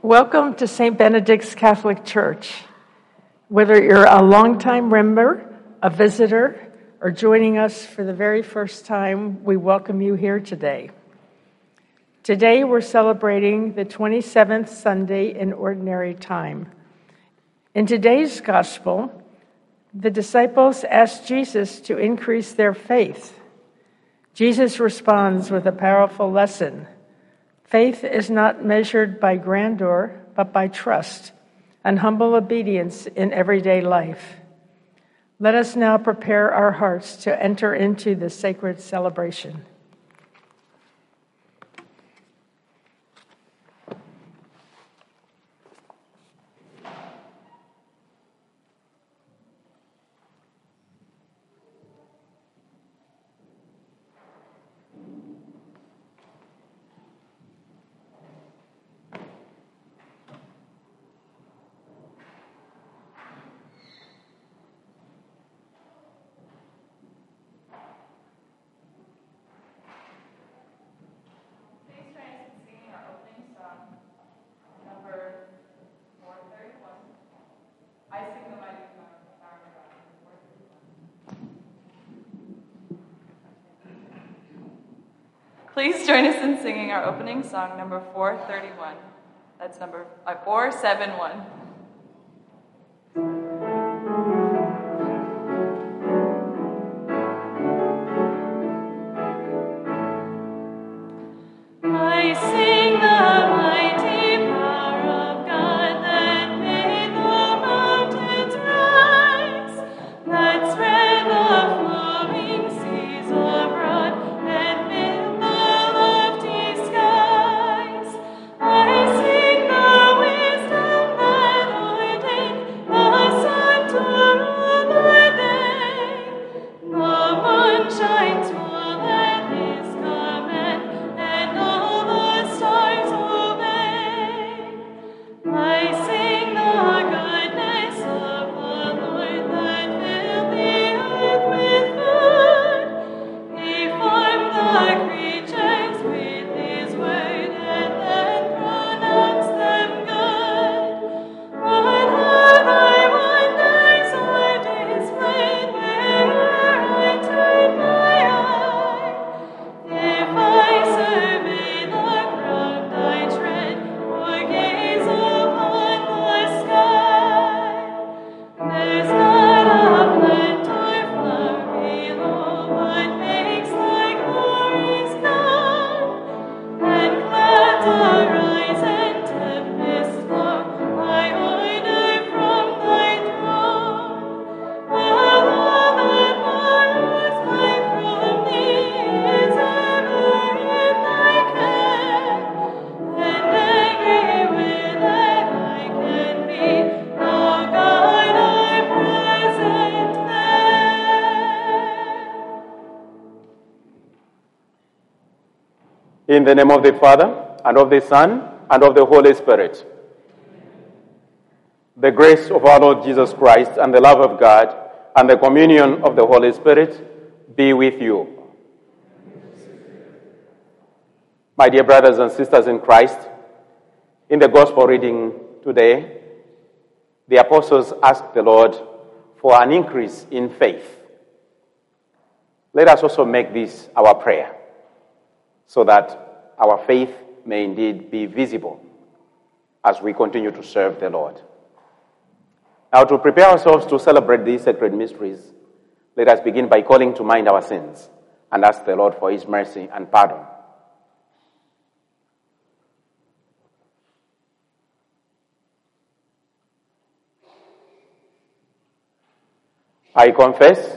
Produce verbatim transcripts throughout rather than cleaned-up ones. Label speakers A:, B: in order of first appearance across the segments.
A: Welcome to Saint Benedict's Catholic Church. Whether you're a longtime member, a visitor, or joining us for the very first time, we welcome you here today. Today we're celebrating the twenty-seventh Sunday in Ordinary Time. In today's Gospel, the disciples ask Jesus to increase their faith. Jesus responds with a powerful lesson. Faith is not measured by grandeur, but by trust and humble obedience in everyday life. Let us now prepare our hearts to enter into the sacred celebration.
B: Please join us in singing our opening song, number four thirty-one. That's number uh, four seven one. I sing the mighty power of God that made the mountains rise, that spread the flowing seas abroad, and made the lofty skies. I sing the wisdom that ordained the sun to rule the day. The moon shines full at His command, and all the stars obey. I sing the goodness of the Lord that filled the earth with food. He formed the creatures with His word, and then pronounced them good. What other wonders are displayed where'er I turn my eye? If I survey the ground I tread, or gaze upon the sky, there's not a plant or flower below but makes Thy glories known. And clouds arise and tempests flow by order from Thy throne. While all that borrows life from Thee is ever in Thy care, and everywhere that I can be, Thou God art present there.
C: In the name of the Father, and of the Son, and of the Holy Spirit. The grace of our Lord Jesus Christ, and the love of God, and the communion of the Holy Spirit be with you. My dear brothers and sisters in Christ, in the Gospel reading today, the apostles asked the Lord for an increase in faith. Let us also make this our prayer, so that our faith may indeed be visible as we continue to serve the Lord. Now, to prepare ourselves to celebrate these sacred mysteries, let us begin by calling to mind our sins and ask the Lord for His mercy and pardon. I confess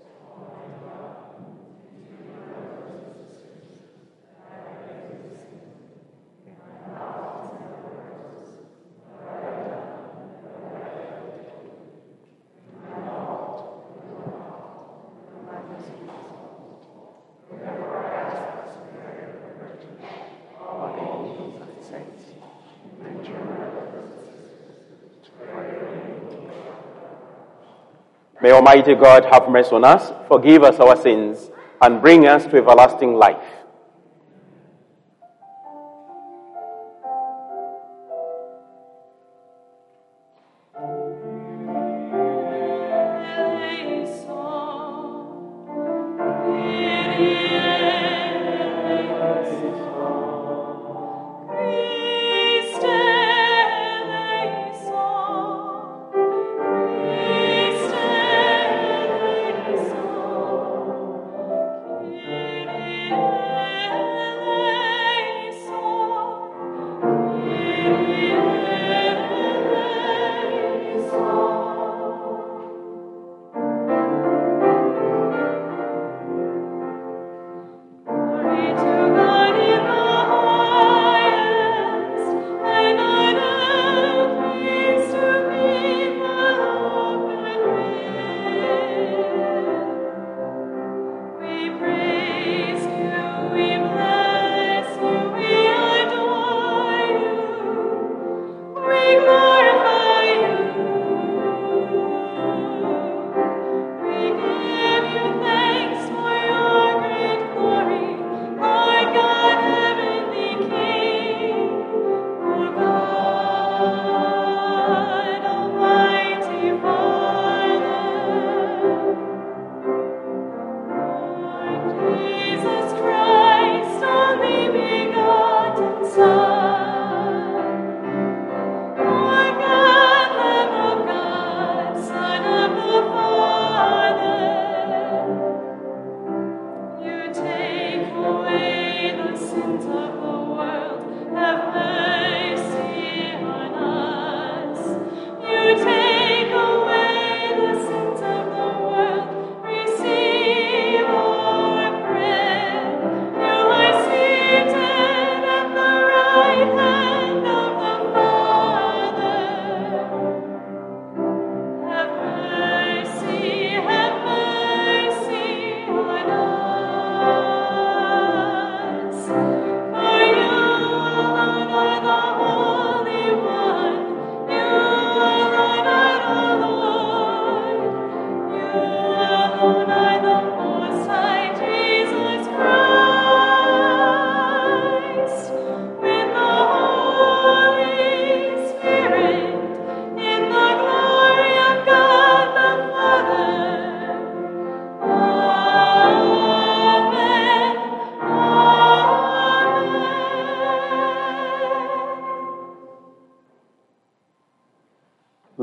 C: May Almighty God have mercy on us, forgive us our sins, and bring us to everlasting life.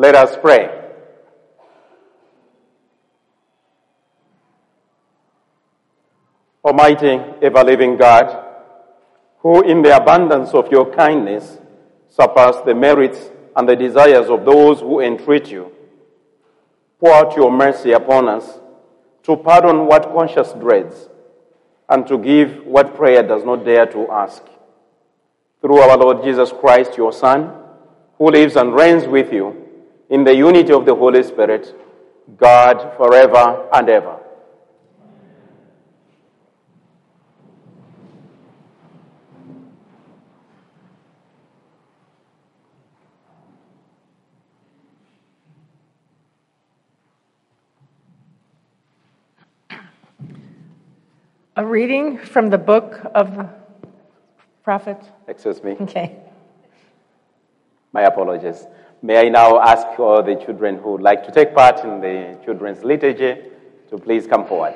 C: Let us pray. Almighty, ever-living God, who in the abundance of your kindness surpass the merits and the desires of those who entreat you, pour out your mercy upon us to pardon what conscience dreads and to give what prayer does not dare to ask. Through our Lord Jesus Christ, your Son, who lives and reigns with you in the unity of the Holy Spirit, God forever and ever.
A: A reading from the book of the prophet.
C: Excuse me.
A: Okay.
C: My apologies. May I now ask all the children who would like to take part in the children's liturgy to please come forward.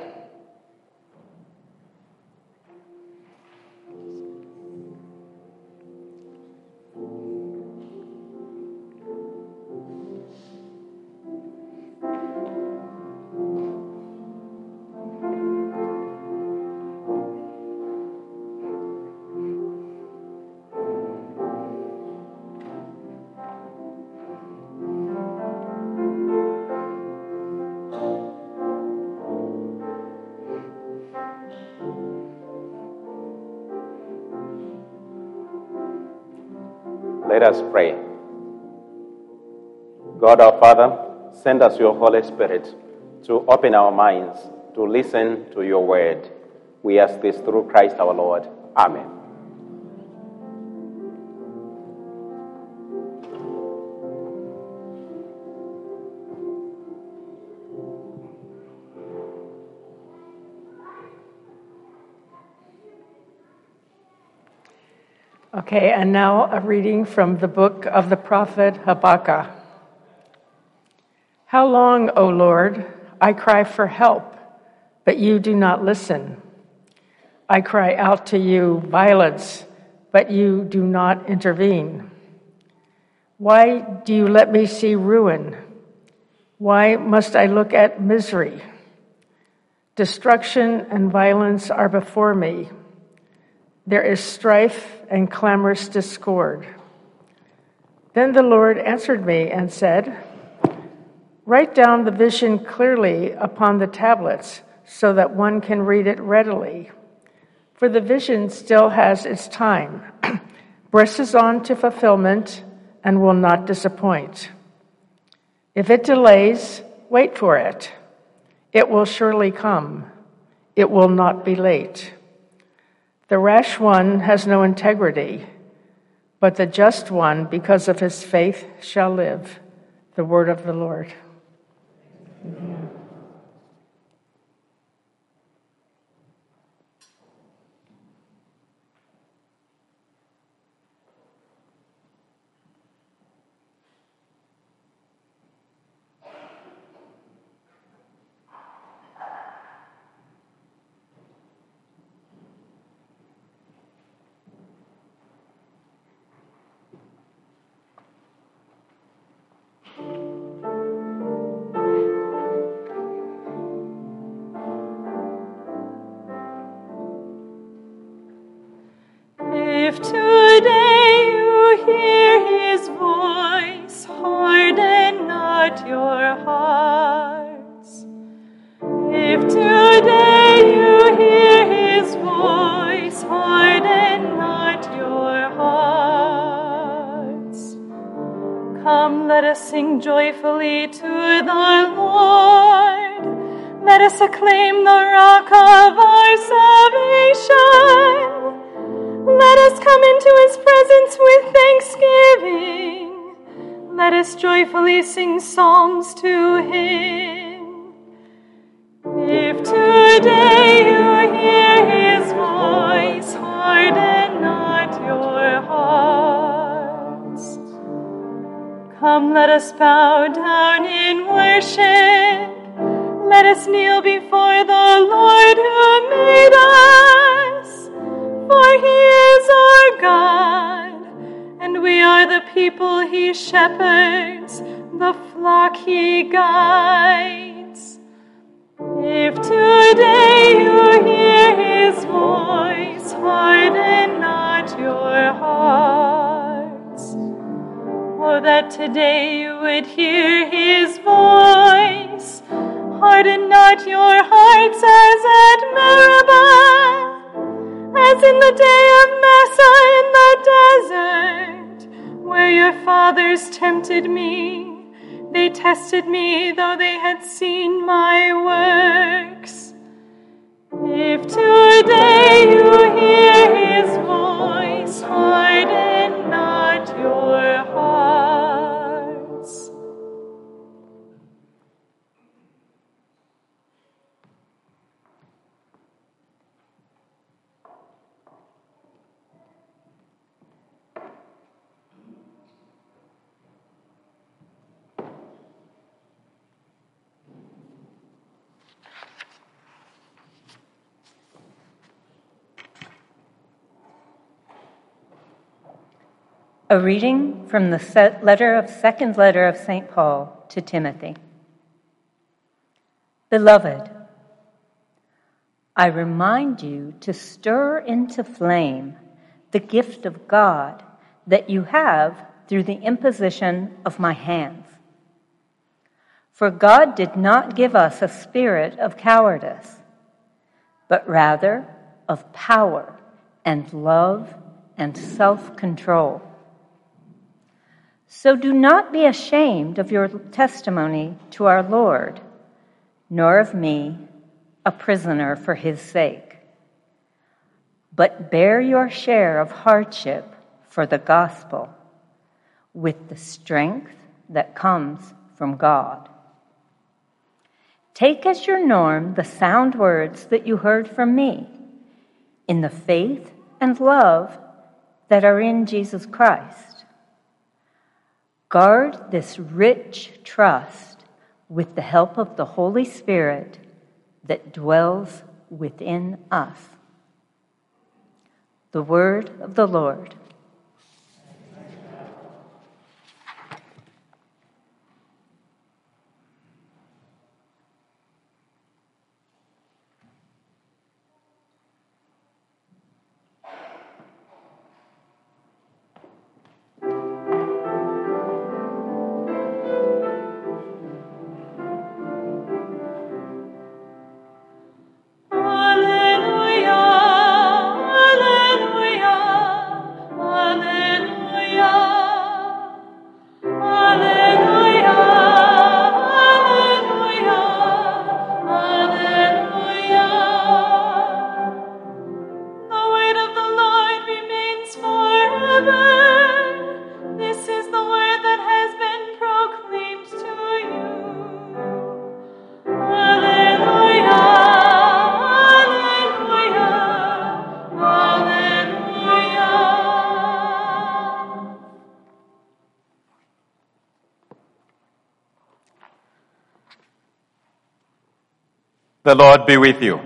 C: Let us pray. God our Father, send us your Holy Spirit to open our minds to listen to your word. We ask this through Christ our Lord. Amen.
A: Okay, and now a reading from the book of the prophet Habakkuk. How long, O Lord, I cry for help, but you do not listen. I cry out to you violence, but you do not intervene. Why do you let me see ruin? Why must I look at misery? Destruction and violence are before me. There is strife and clamorous discord. Then the Lord answered me and said, write down the vision clearly upon the tablets so that one can read it readily. For the vision still has its time, presses on to fulfillment, and will not disappoint. If it delays, wait for it. It will surely come. It will not be late. The rash one has no integrity, but the just one, because of his faith, shall live. The word of the Lord. Amen.
D: If today you hear his voice, harden not your hearts. If today you hear his voice, harden not your hearts. Come, let us sing joyfully to the Lord. Let us acclaim the rock of our salvation. Let us come into his presence with thanksgiving. Let us joyfully sing psalms to him. If today you hear his voice, harden not your hearts. Come, let us bow down in worship. Let us kneel before the Lord who made us. For he is our God, and we are the people he shepherds, the flock he guides. If today you hear his voice, harden not your hearts. Oh, that today you would hear his voice, harden not your hearts as at Meribah, as in the day of Massah in the desert, where your fathers tempted me. They tested me, though they had seen my works. If today you hear his voice, harden not your hearts.
E: A reading from the letter of second letter of Saint Paul to Timothy. Beloved, I remind you to stir into flame the gift of God that you have through the imposition of my hands. For God did not give us a spirit of cowardice, but rather of power and love and self-control. So do not be ashamed of your testimony to our Lord, nor of me, a prisoner for his sake. But bear your share of hardship for the gospel, with the strength that comes from God. Take as your norm the sound words that you heard from me, in the faith and love that are in Jesus Christ. Guard this rich trust with the help of the Holy Spirit that dwells within us. The word of the Lord.
C: The Lord be with you.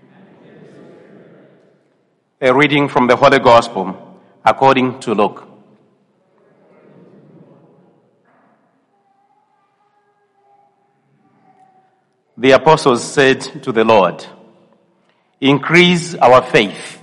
C: A reading from the Holy Gospel according to Luke. The apostles said to the Lord, "Increase our faith."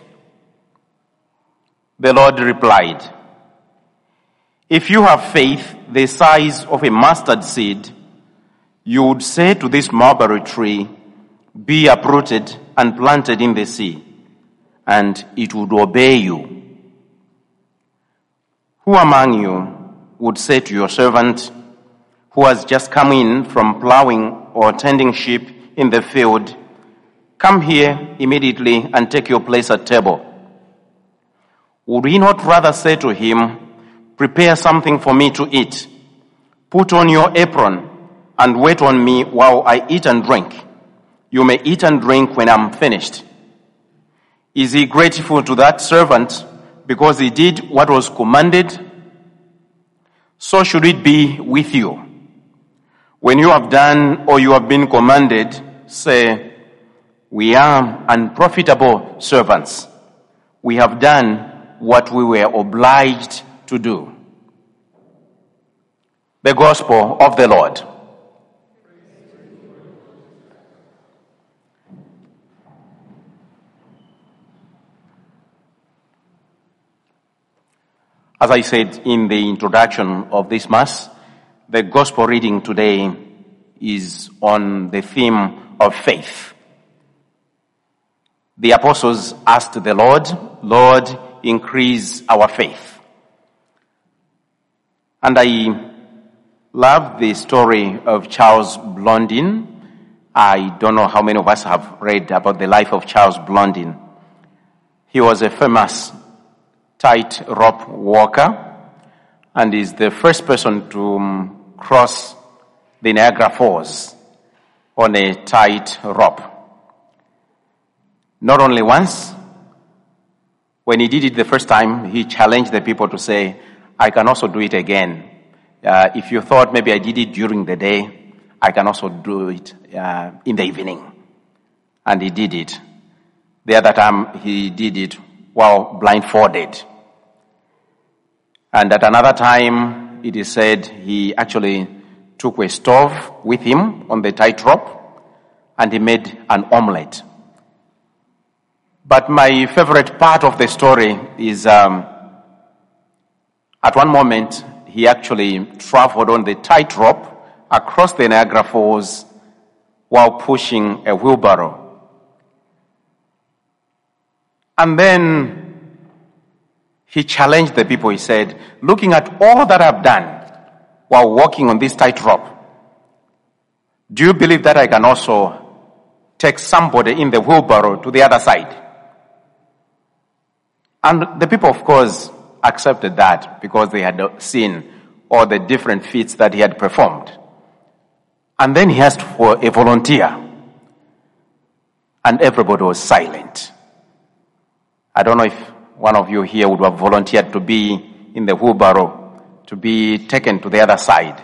C: The Lord replied, "If you have faith the size of a mustard seed, you would say to this mulberry tree, 'Be uprooted and planted in the sea,' and it would obey you. Who among you would say to your servant who has just come in from plowing or tending sheep in the field, 'Come here immediately and take your place at table'? Would he not rather say to him, 'Prepare something for me to eat, put on your apron, and wait on me while I eat and drink? You may eat and drink when I'm finished'? Is he grateful to that servant because he did what was commanded? So should it be with you. When you have done or you have been commanded, say, 'We are unprofitable servants. We have done what we were obliged to do.' The Gospel of the Lord. As I said in the introduction of this Mass, the Gospel reading today is on the theme of faith. The apostles asked the Lord, Lord, increase our faith. And I love the story of Charles Blondin. I don't know how many of us have read about the life of Charles Blondin. He was a famous tightrope walker and is the first person to um, cross the Niagara Falls on a tight rope. Not only once, when he did it the first time, he challenged the people to say, I can also do it again. Uh, if you thought maybe I did it during the day, I can also do it uh, in the evening. And he did it. The other time he did it while blindfolded. And at another time, it is said he actually took a stove with him on the tightrope and he made an omelette. But my favorite part of the story is um, at one moment, he actually traveled on the tightrope across the Niagara Falls while pushing a wheelbarrow. And then he challenged the people. He said, looking at all that I've done while walking on this tightrope, do you believe that I can also take somebody in the wheelbarrow to the other side? And the people, of course, accepted that because they had seen all the different feats that he had performed. And then he asked for a volunteer. And everybody was silent. I don't know if one of you here would have volunteered to be in the wheelbarrow, to be taken to the other side.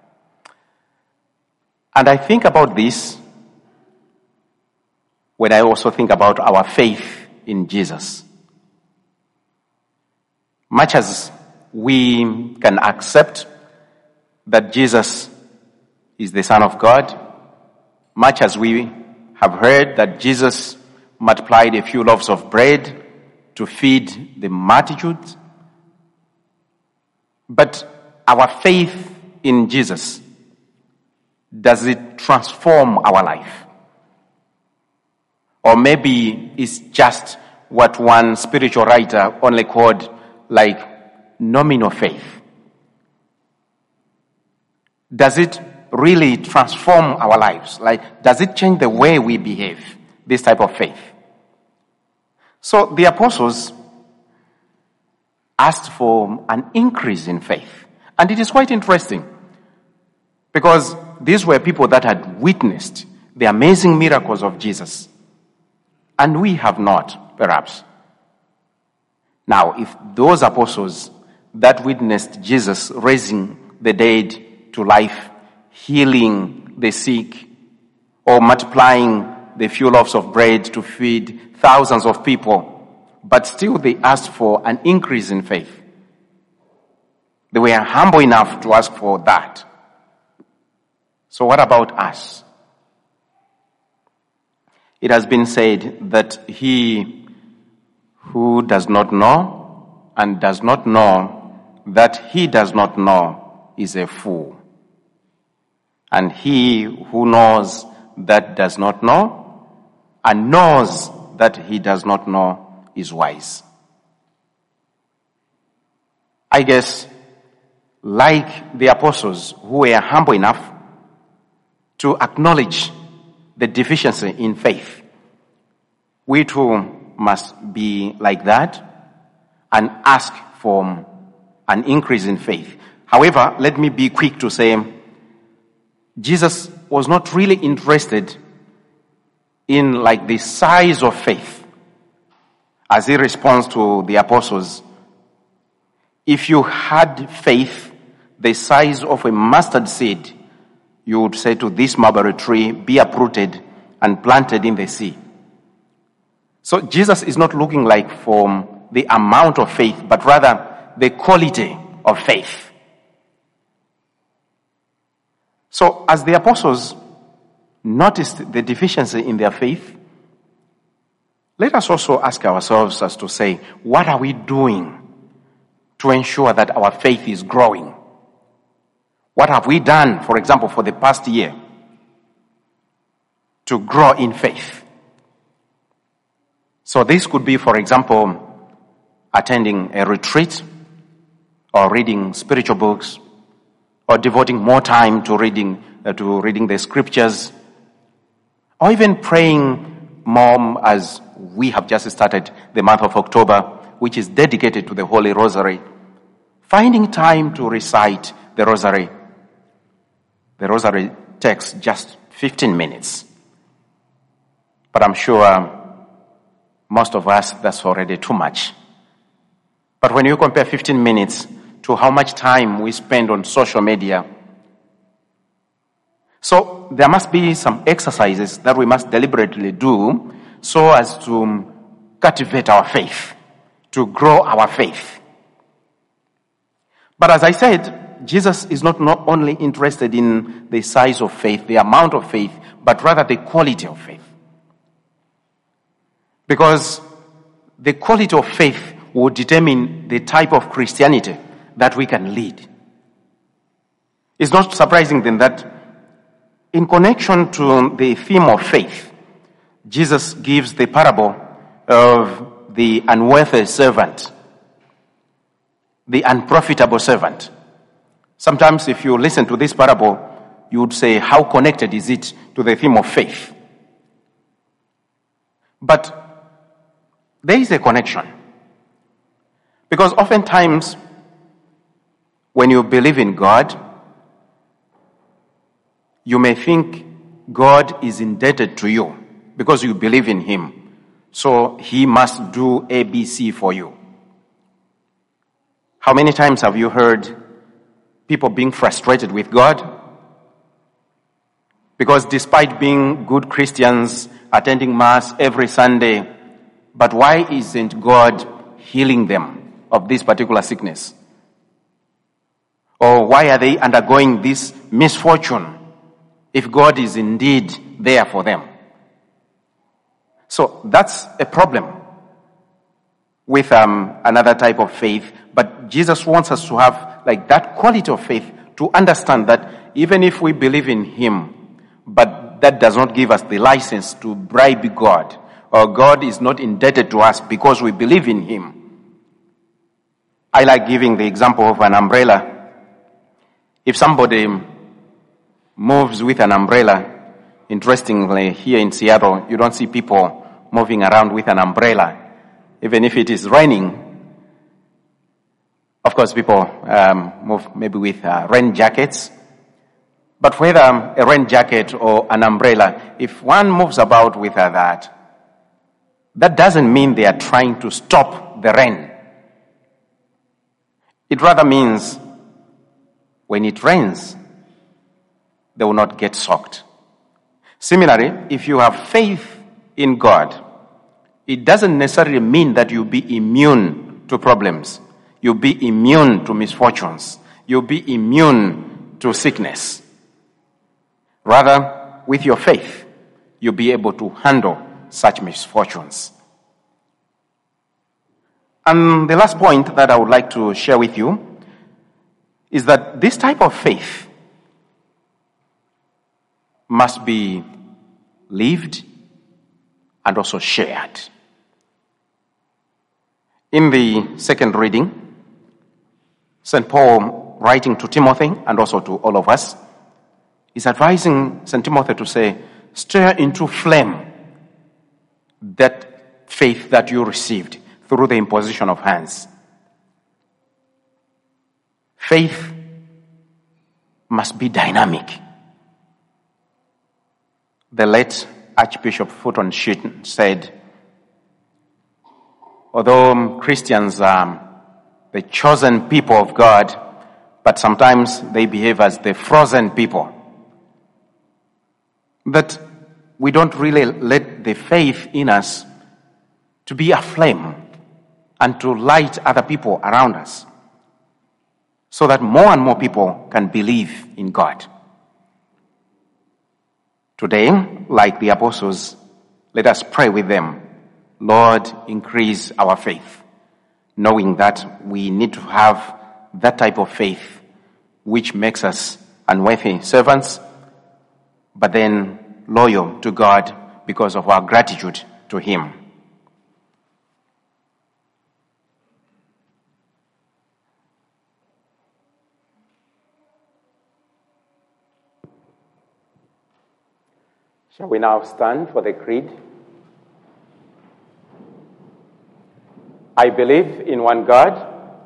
C: And I think about this when I also think about our faith in Jesus. Much as we can accept that Jesus is the Son of God, much as we have heard that Jesus multiplied a few loaves of bread to feed the multitudes, but our faith in Jesus, does it transform our life? Or maybe it's just what one spiritual writer only called like nominal faith. Does it really transform our lives? Like, does it change the way we behave? This type of faith. So the apostles asked for an increase in faith. And it is quite interesting because these were people that had witnessed the amazing miracles of Jesus. And we have not, perhaps. Now, if those apostles that witnessed Jesus raising the dead to life, healing the sick, or multiplying the few loaves of bread to feed thousands of people, but still they asked for an increase in faith. They were humble enough to ask for that. So what about us? It has been said that he who does not know and does not know that he does not know is a fool. And he who knows that does not know and knows that he does not know is wise. I guess, like the apostles who were humble enough to acknowledge the deficiency in faith, we too must be like that and ask for an increase in faith. However, let me be quick to say, Jesus was not really interested in like the size of faith as he responds to the apostles. If you had faith the size of a mustard seed, you would say to this mulberry tree, be uprooted and planted in the sea. So Jesus is not looking like for the amount of faith, but rather the quality of faith. So as the apostles noticed the deficiency in their faith, let us also ask ourselves as to say, what are we doing to ensure that our faith is growing? What have we done, for example, for the past year to grow in faith? So this could be, for example, attending a retreat or reading spiritual books or devoting more time to reading uh, to reading the scriptures, or even praying more, as we have just started the month of October, which is dedicated to the Holy Rosary. Finding time to recite the Rosary. The Rosary takes just fifteen minutes. But I'm sure most of us, that's already too much. But when you compare fifteen minutes to how much time we spend on social media, so there must be some exercises that we must deliberately do so as to cultivate our faith, to grow our faith. But as I said, Jesus is not, not only interested in the size of faith, the amount of faith, but rather the quality of faith. Because the quality of faith will determine the type of Christianity that we can lead. It's not surprising then that in connection to the theme of faith, Jesus gives the parable of the unworthy servant, the unprofitable servant. Sometimes if you listen to this parable, you would say, how connected is it to the theme of faith? But there is a connection. Because oftentimes, when you believe in God, you may think God is indebted to you because you believe in Him. So He must do A B C for you. How many times have you heard people being frustrated with God? Because despite being good Christians, attending Mass every Sunday, but why isn't God healing them of this particular sickness? Or why are they undergoing this misfortune if God is indeed there for them? So that's a problem with um, another type of faith. But Jesus wants us to have like that quality of faith to understand that even if we believe in Him, but that does not give us the license to bribe God, or God is not indebted to us because we believe in Him. I like giving the example of an umbrella. If somebody moves with an umbrella, interestingly, here in Seattle, you don't see people moving around with an umbrella, even if it is raining. Of course, people um, move maybe with uh, rain jackets. But whether a rain jacket or an umbrella, if one moves about with uh, that, that doesn't mean they are trying to stop the rain. It rather means when it rains, they will not get soaked. Similarly, if you have faith in God, it doesn't necessarily mean that you'll be immune to problems. You'll be immune to misfortunes. You'll be immune to sickness. Rather, with your faith, you'll be able to handle such misfortunes. And the last point that I would like to share with you is that this type of faith must be lived and also shared. In the second reading, Saint Paul, writing to Timothy and also to all of us, is advising Saint Timothy to say, stir into flame that faith that you received through the imposition of hands. Faith must be dynamic. The late Archbishop Fulton Sheen said, although Christians are the chosen people of God, but sometimes they behave as the frozen people. That we don't really let the faith in us to be a flame and to light other people around us, so that more and more people can believe in God. Today, like the apostles, let us pray with them. Lord, increase our faith, knowing that we need to have that type of faith which makes us unworthy servants, but then loyal to God because of our gratitude to Him. Shall we now stand for the creed? I believe in one God,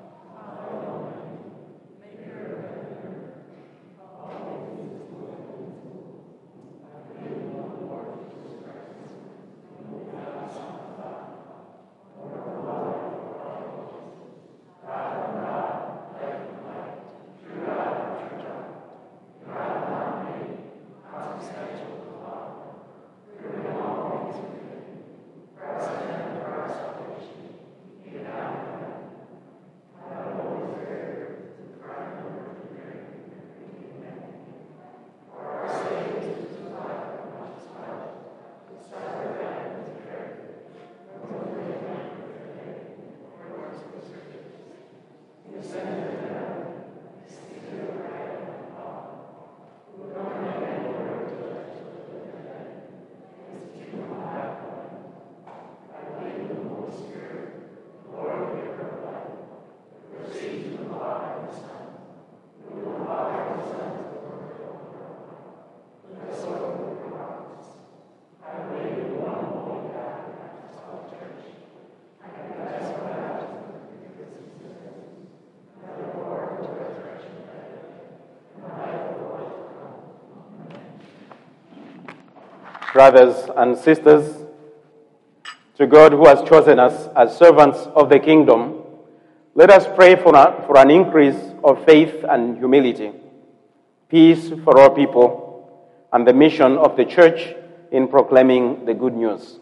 C: brothers and sisters, to God who has chosen us as servants of the kingdom, let us pray for, a, for an increase of faith and humility, peace for all people, and the mission of the church in proclaiming the good news.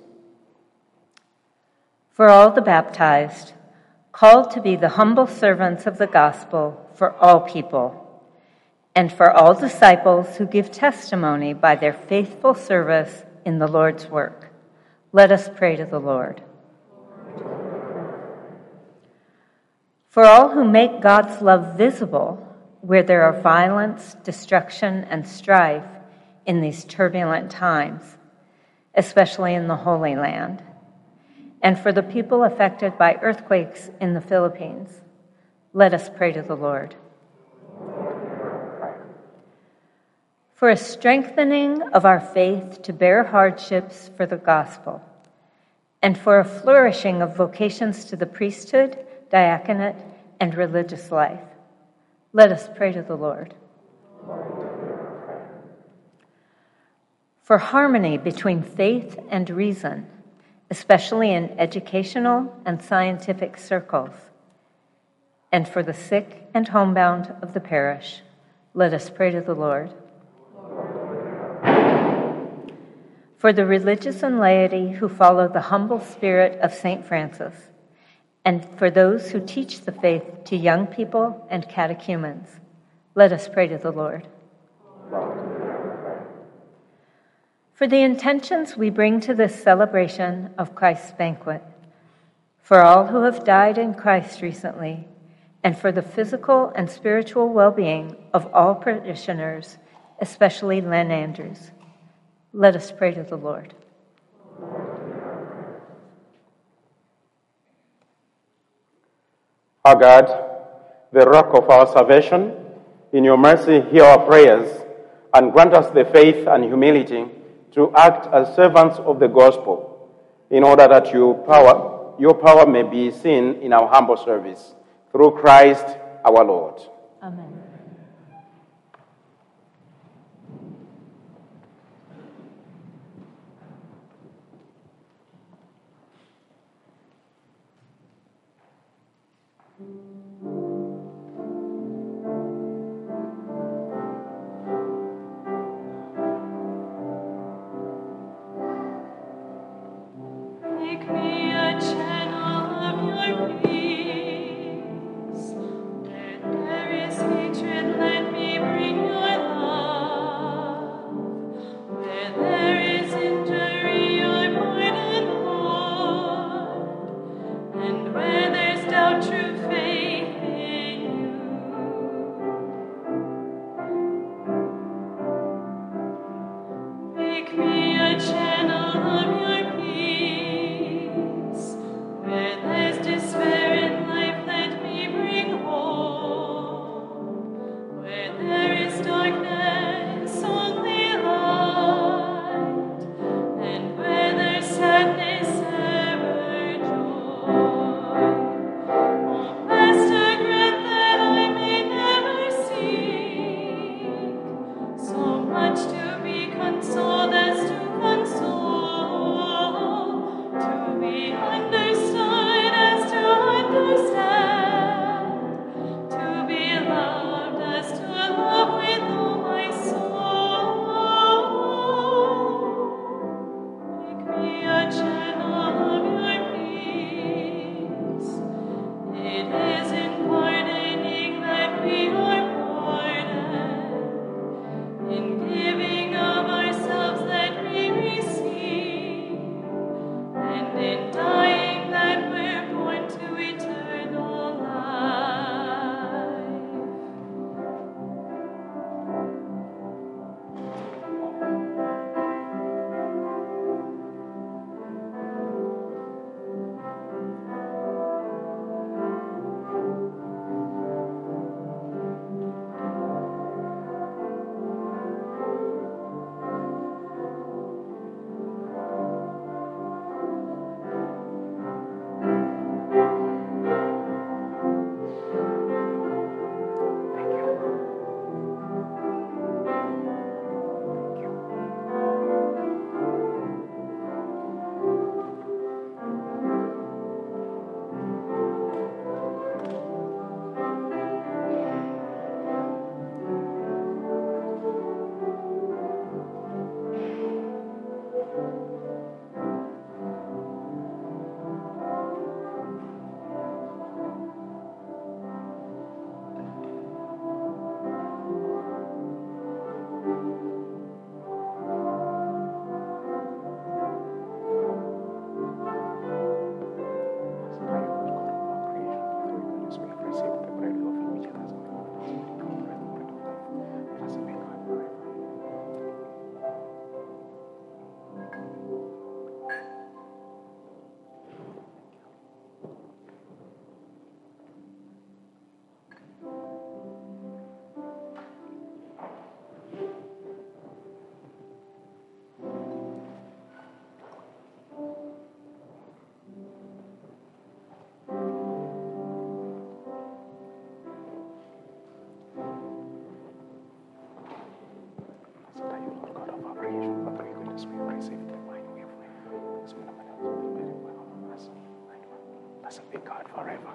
E: For all the baptized, called to be the humble servants of the gospel for all people, and for all disciples who give testimony by their faithful service in the Lord's work. Let us pray to the Lord. For all who make God's love visible where there are violence, destruction, and strife in these turbulent times, especially in the Holy Land, and for the people affected by earthquakes in the Philippines, let us pray to the Lord. For a strengthening of our faith to bear hardships for the gospel, and for a flourishing of vocations to the priesthood, diaconate, and religious life. Let us pray to the Lord. For harmony between faith and reason, especially in educational and scientific circles, and for the sick and homebound of the parish, let us pray to the Lord. For the religious and laity who follow the humble spirit of Saint Francis, and for those who teach the faith to young people and catechumens, let us pray to the Lord. For the intentions we bring to this celebration of Christ's banquet, for all who have died in Christ recently, and for the physical and spiritual well-being of all parishioners, especially Len Andrews, let us pray to the Lord.
C: Our God, the rock of our salvation, in your mercy hear our prayers and grant us the faith and humility to act as servants of the gospel, in order that your power, your power may be seen in our humble service. Through Christ our Lord.
E: Amen.
D: Make me a channel of your peace. Where there is hatred, let me bring your love. Where there
C: God forever.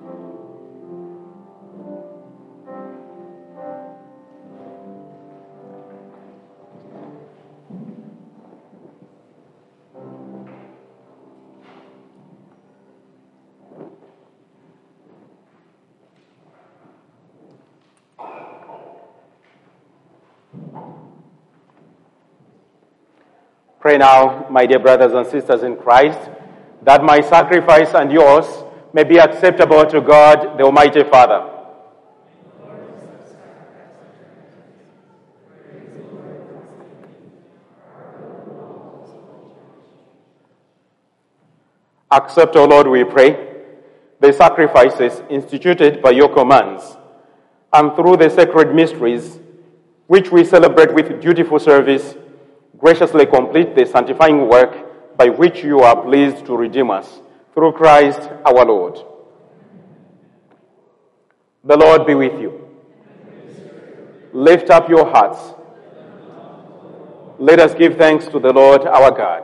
C: Pray now, my dear brothers and sisters in Christ, that my sacrifice and yours may be acceptable to God, the Almighty Father. Accept, O Lord, we pray, the sacrifices instituted by your commands, and through the sacred mysteries, which we celebrate with dutiful service, graciously complete the sanctifying work by which you are pleased to redeem us, through Christ our Lord. The Lord be with you. Lift up your hearts. Let us give thanks to the Lord our God.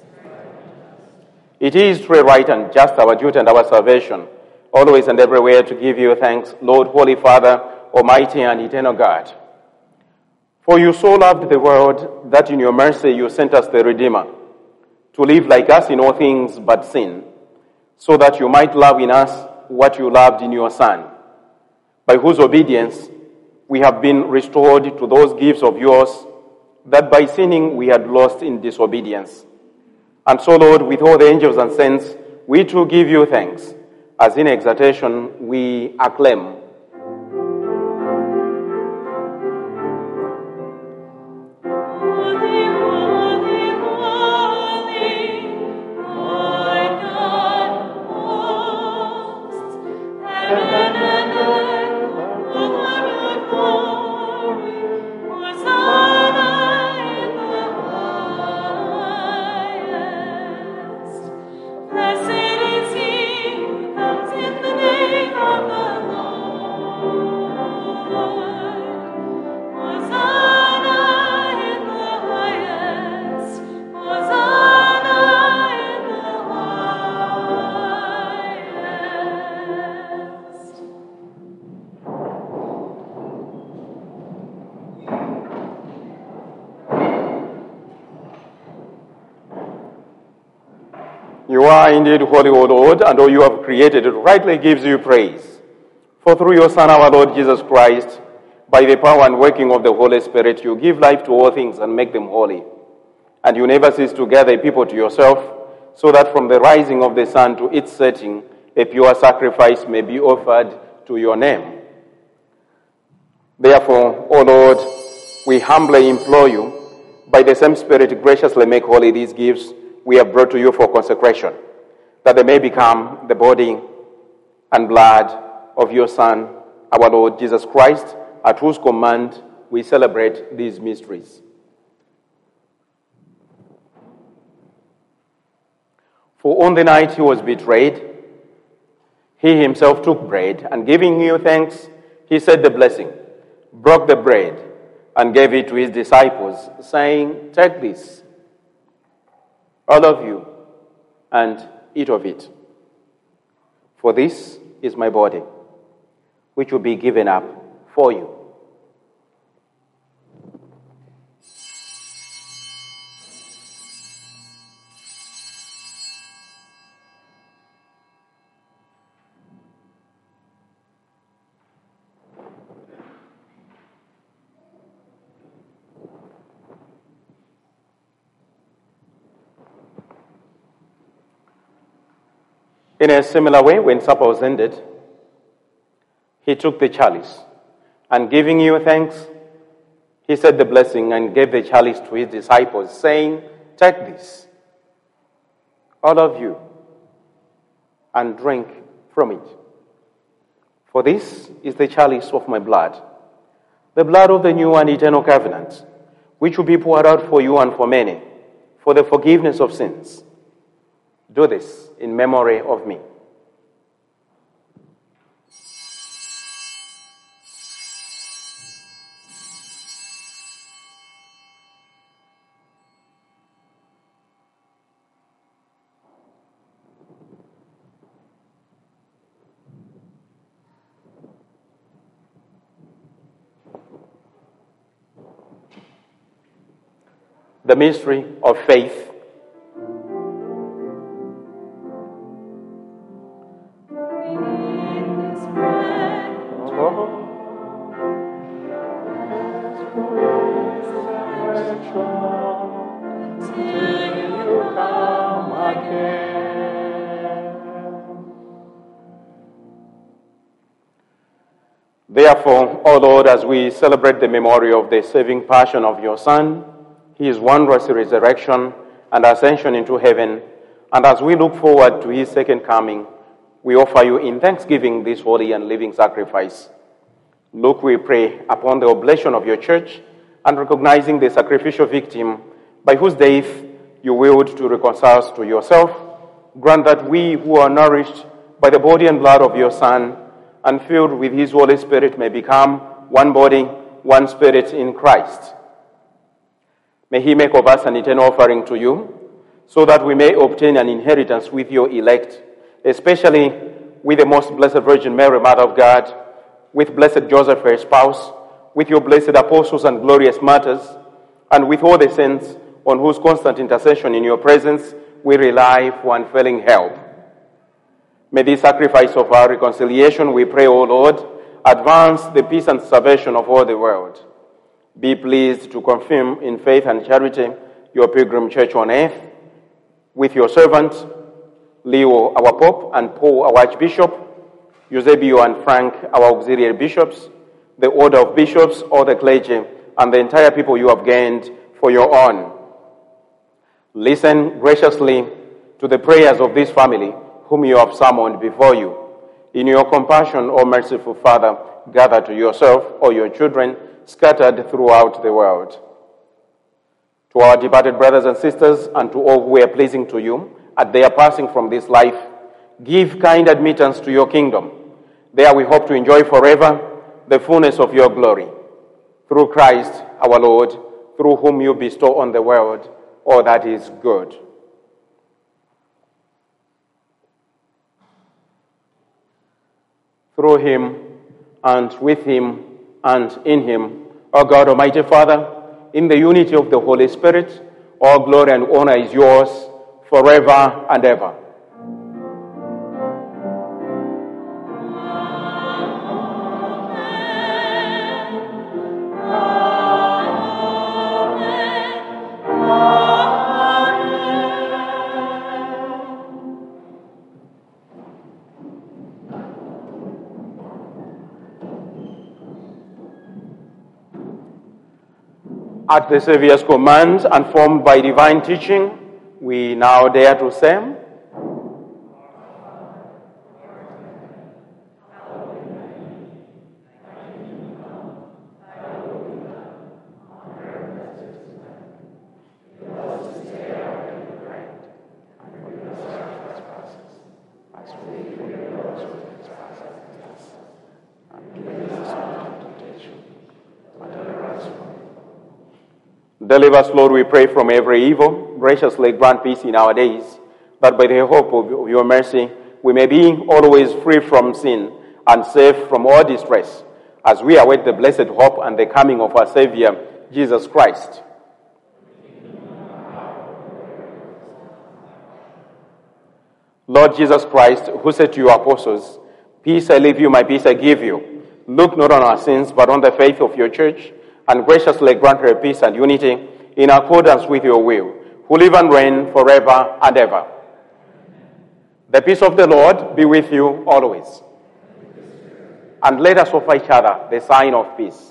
C: It is true, right, and just our duty and our salvation, always and everywhere to give you thanks, Lord, Holy Father, Almighty and eternal God. For you so loved the world that in your mercy you sent us the Redeemer, to live like us in all things but sin, so that you might love in us what you loved in your Son, by whose obedience we have been restored to those gifts of yours that by sinning we had lost in disobedience. And so, Lord, with all the angels and saints, we too give you thanks, as in exaltation we acclaim. You are indeed holy, O Lord, and all you have created rightly gives you praise. For through your Son, our Lord Jesus Christ, by the power and working of the Holy Spirit, you give life to all things and make them holy. And you never cease to gather a people to yourself, so that from the rising of the sun to its setting, a pure sacrifice may be offered to your name. Therefore, O Lord, we humbly implore you, by the same Spirit, graciously make holy these gifts we have brought to you for consecration, that they may become the body and blood of your Son, our Lord Jesus Christ, at whose command we celebrate these mysteries. For on the night he was betrayed, he himself took bread, and giving you thanks, he said the blessing, broke the bread, and gave it to his disciples, saying, "Take this, all of you, and eat of it. For this is my body, which will be given up for you." In a similar way, when supper was ended, he took the chalice, and giving you thanks, he said the blessing and gave the chalice to his disciples, saying, "Take this, all of you, and drink from it. For this is the chalice of my blood, the blood of the new and eternal covenant, which will be poured out for you and for many, for the forgiveness of sins. Do this in memory of me." the mystery of faith. Therefore, O Lord, as we celebrate the memory of the saving passion of your Son, his wondrous resurrection and ascension into heaven, and as we look forward to his second coming, we offer you in thanksgiving this holy and living sacrifice. Look, we pray, upon the oblation of your church, and recognizing the sacrificial victim by whose death you willed to reconcile us to yourself, grant that we who are nourished by the body and blood of your Son and filled with his Holy Spirit may become one body, one spirit in Christ. May he make of us an eternal offering to you, so that we may obtain an inheritance with your elect, especially with the most blessed Virgin Mary, Mother of God, with blessed Joseph, her spouse, with your blessed apostles and glorious martyrs, and with all the saints on whose constant intercession in your presence we rely for unfailing help. May this sacrifice of our reconciliation, we pray, O Lord, advance the peace and salvation of all the world. Be pleased to confirm in faith and charity your pilgrim church on earth, with your servant, Leo, our Pope, and Paul, our Archbishop, Eusebio and Frank, our auxiliary bishops, the order of bishops, all the clergy, and the entire people you have gained for your own. Listen graciously to the prayers of this family, whom you have summoned before you. In your compassion, O merciful Father, gather to yourself all your children scattered throughout the world. To our departed brothers and sisters, and to all who are pleasing to you at their passing from this life, give kind admittance to your kingdom. There we hope to enjoy forever the fullness of your glory. Through Christ our Lord, through whom you bestow on the world all that is good. Through him, and with him, and in him, O God, Almighty Father, in the unity of the Holy Spirit, all glory and honor is yours forever and ever. At the Saviour's command and formed by divine teaching, we now dare to say, deliver us, Lord, we pray, from every evil. Graciously grant peace in our days, that by the hope of your mercy we may be always free from sin and safe from all distress, as we await the blessed hope and the coming of our Savior, Jesus Christ. Lord Jesus Christ, who said to your apostles, "Peace I leave you, my peace I give you," look not on our sins, but on the faith of your church, and graciously grant her peace and unity in accordance with your will, who live and reign forever and ever. The peace of the Lord be with you always. And let us offer each other the sign of peace.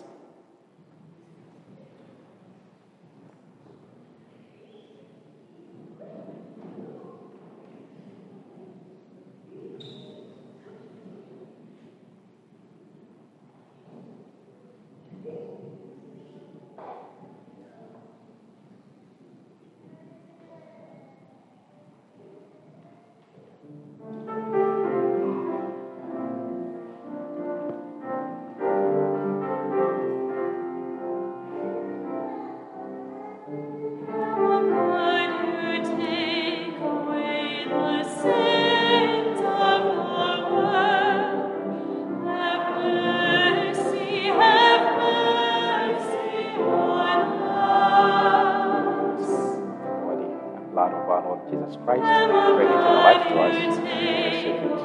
C: blood of our Lord Jesus Christ, bring eternal life to us. Receive it.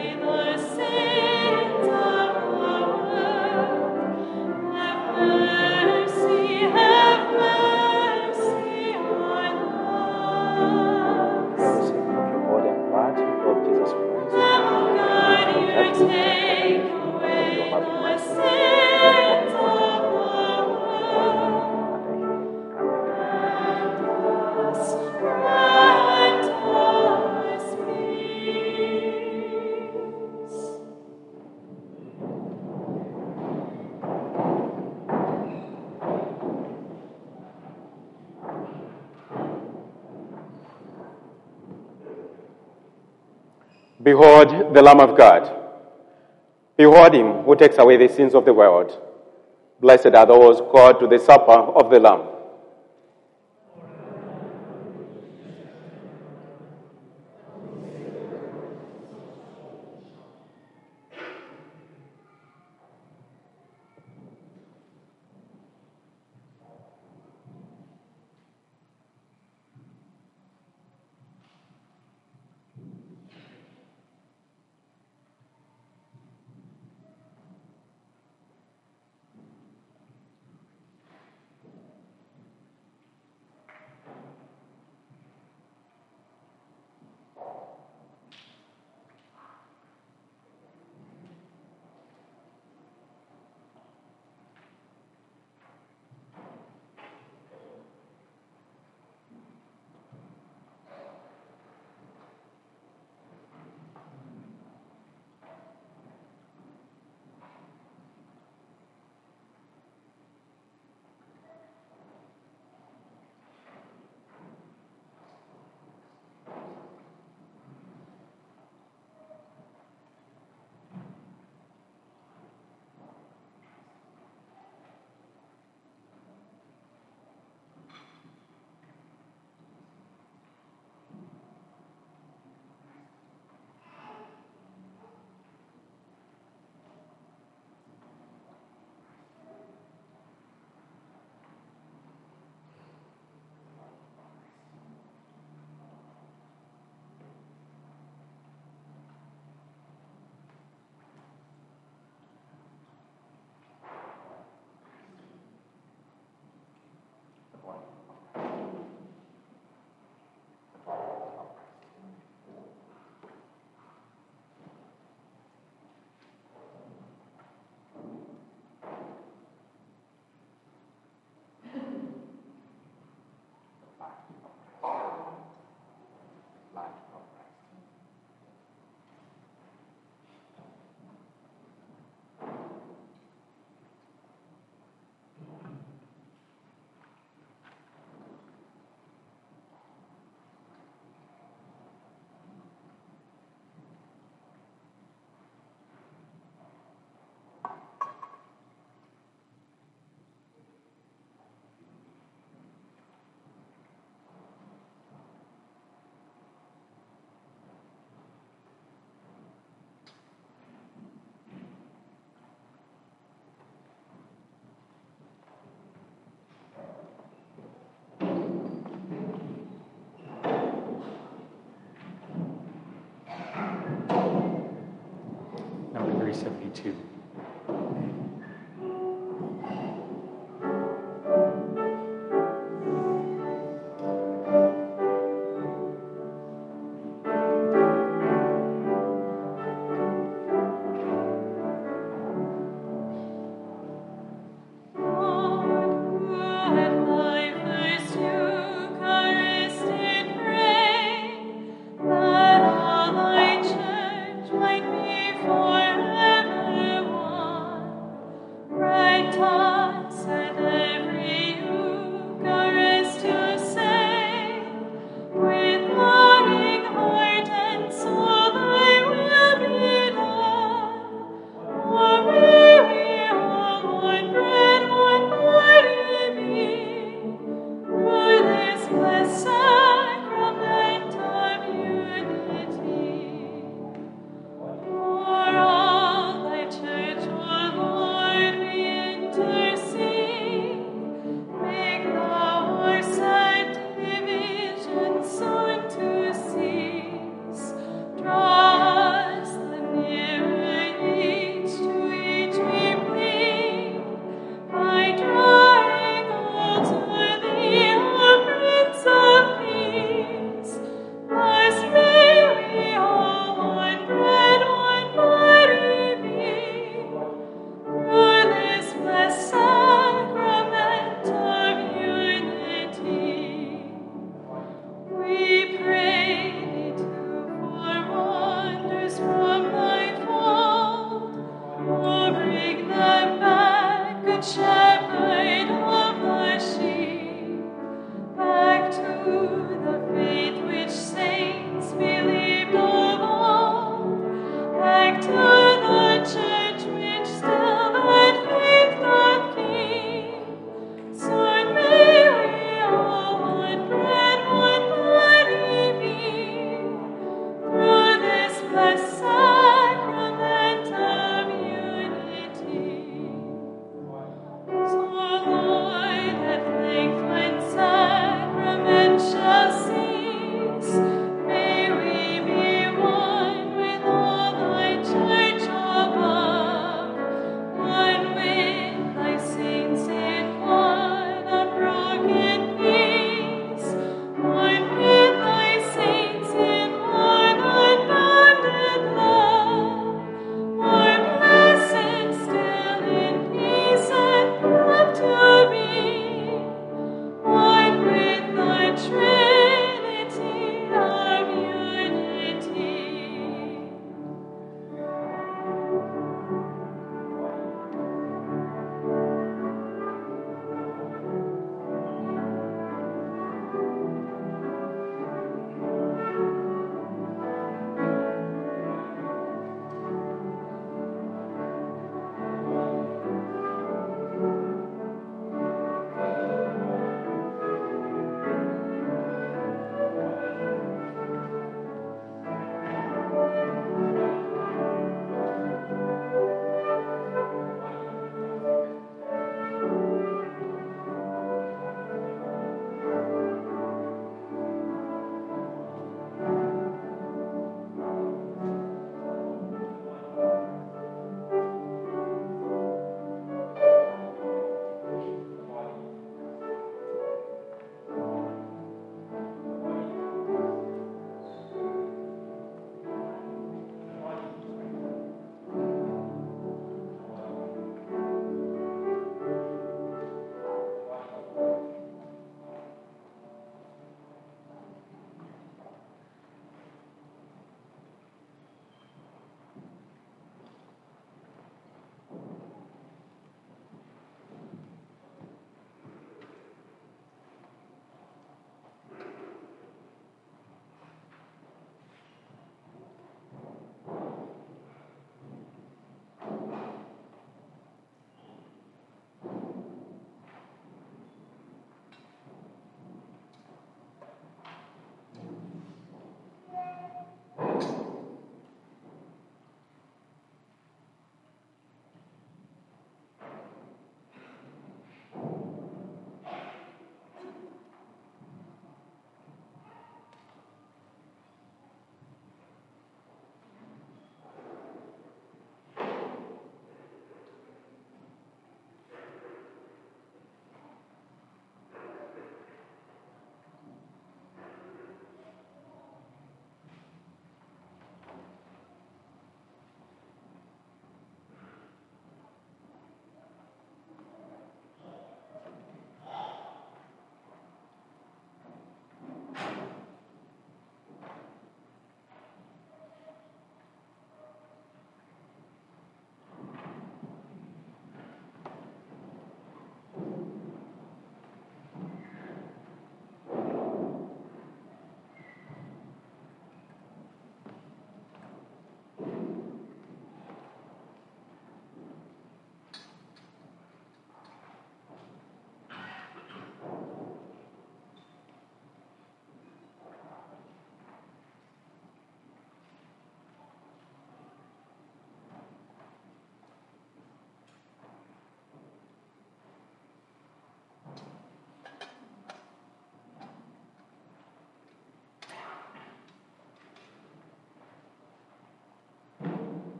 C: Behold the Lamb of God. Behold him who takes away the sins of the world. Blessed are those called to the supper of the Lamb.
F: Number three seventy-two.
D: Might be forever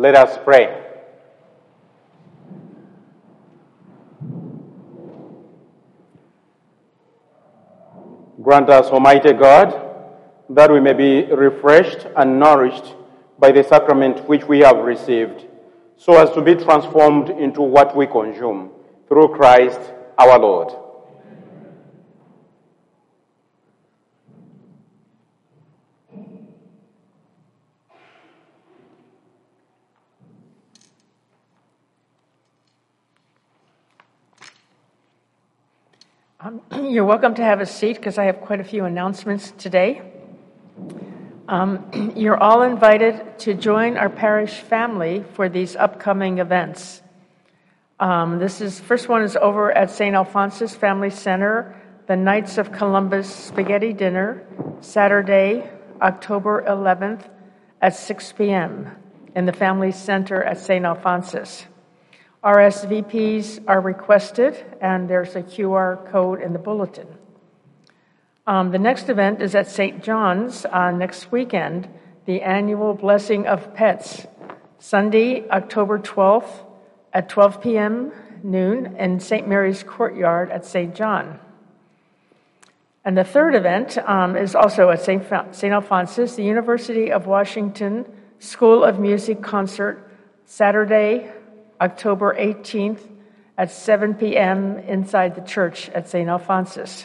C: Let us pray. Grant us, Almighty God, that we may be refreshed and nourished by the sacrament which we have received, so as to be transformed into what we consume, through Christ our Lord.
A: Um, you're welcome to have a seat because I have quite a few announcements today. Um, you're all invited to join our parish family for these upcoming events. Um, this is first one is over at Saint Alphonsus Family Center, the Knights of Columbus Spaghetti Dinner, Saturday, October eleventh at six p.m. in the Family Center at Saint Alphonsus. R S V Ps are requested, and there's a Q R code in the bulletin. Um, the next event is at Saint John's uh, next weekend, the annual Blessing of Pets, Sunday, October twelfth at twelve p.m. noon in Saint Mary's Courtyard at Saint John. And the third event um, is also at Saint Saint Alphonsus, the University of Washington School of Music concert, Saturday, October eighteenth at seven p.m. inside the church at Saint Alphonsus.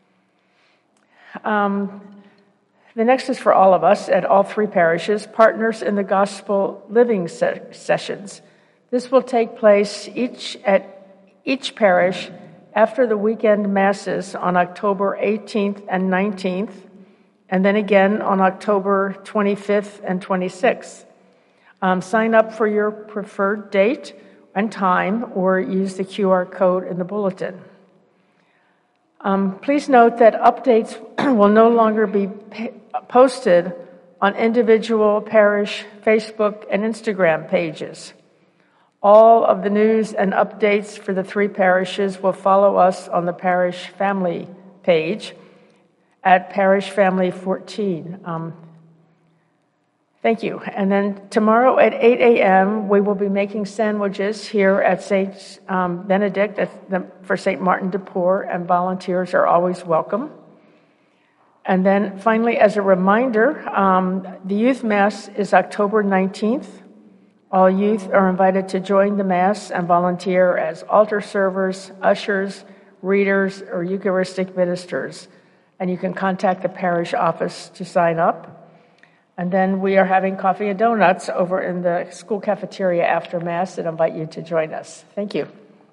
A: Um, the next is for all of us at all three parishes, Partners in the Gospel Living se- Sessions. This will take place each at each parish after the weekend masses on October eighteenth and nineteenth, and then again on October twenty-fifth and twenty-sixth. Um, sign up for your preferred date and time, or use the Q R code in the bulletin. Um, please note that updates will no longer be pa- posted on individual parish Facebook and Instagram pages. All of the news and updates for the three parishes will follow us on the parish family page at Parish Family fourteen. Um, Thank you. And then tomorrow at eight a.m., we will be making sandwiches here at Saint Um, Benedict at the, for Saint Martin de Porres, and volunteers are always welcome. And then finally, as a reminder, um, the youth mass is October nineteenth. All youth are invited to join the mass and volunteer as altar servers, ushers, readers, or Eucharistic ministers. And you can contact the parish office to sign up. And then we are having coffee and donuts over in the school cafeteria after Mass, and invite you to join us. Thank you.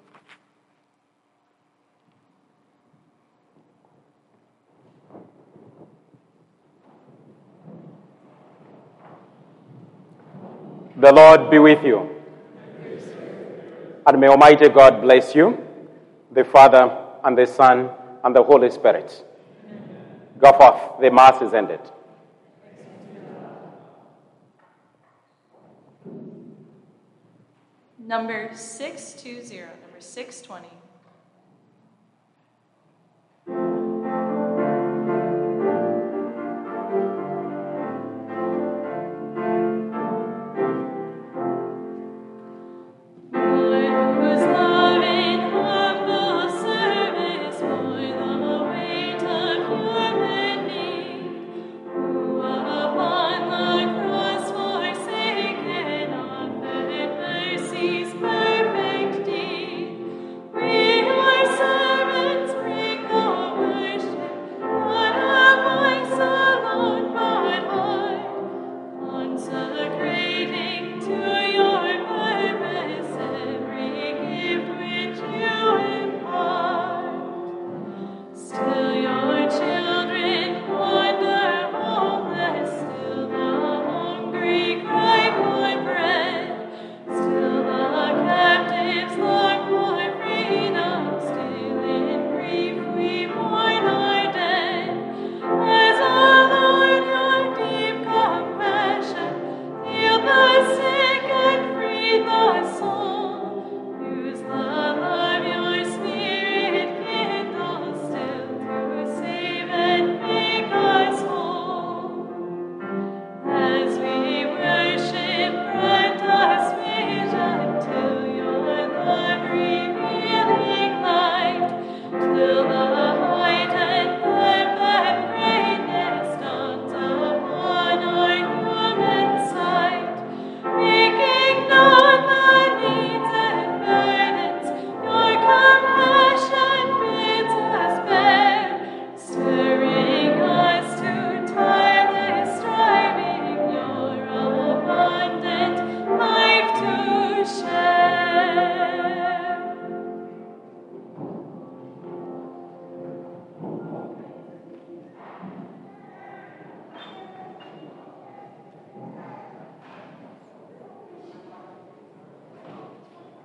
C: The Lord be with you. And may Almighty God bless you, the Father, and the Son, and the Holy Spirit. Go forth, the Mass is ended.
B: Number six two zero, number six twenty.